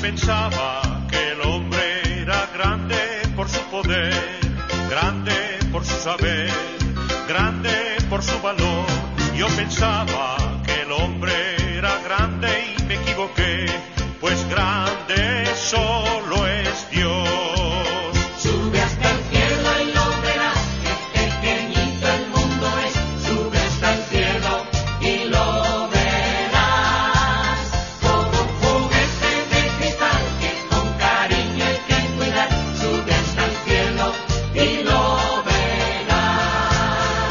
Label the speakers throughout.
Speaker 1: pensaba que el hombre era grande por su poder, grande por su saber, grande por su valor. Yo pensaba que el hombre era grande y me equivoqué, pues grande solo es Dios.
Speaker 2: Sube hasta el cielo y lo verás, que pequeñito el mundo es. Sube hasta el cielo y lo verás, como un juguete de cristal que con cariño hay que cuidar. Sube hasta el cielo y lo verás.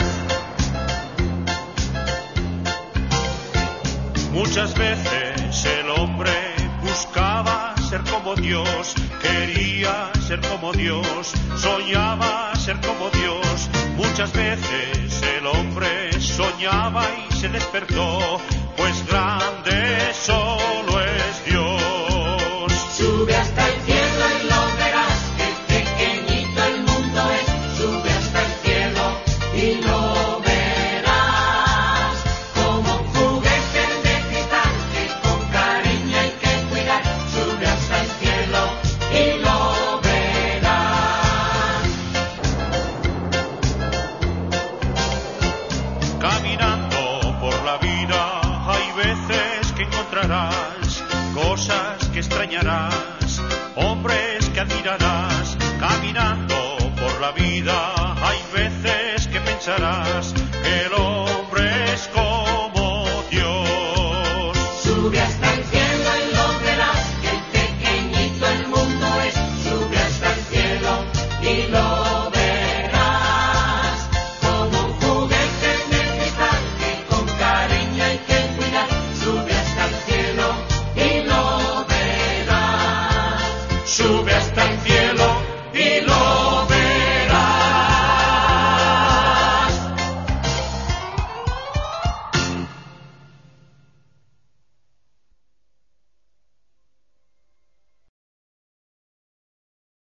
Speaker 1: Muchas veces el hombre buscaba ser como Dios, quería ser como Dios, soñaba ser como Dios. Muchas veces el hombre soñaba y se despertó, pues grande solo es Dios.
Speaker 2: Sube hasta el cielo y lo verás, que pequeñito el mundo es. Sube hasta el cielo y lo verás, como un juguete de cristal que con cariño hay que cuidar. Sube hasta el cielo y lo verás.
Speaker 1: Caminando por la vida hay veces que encontrarás cosas que extrañarás, hombres que admirarás. Caminando por la vida hay veces que pensarás que lo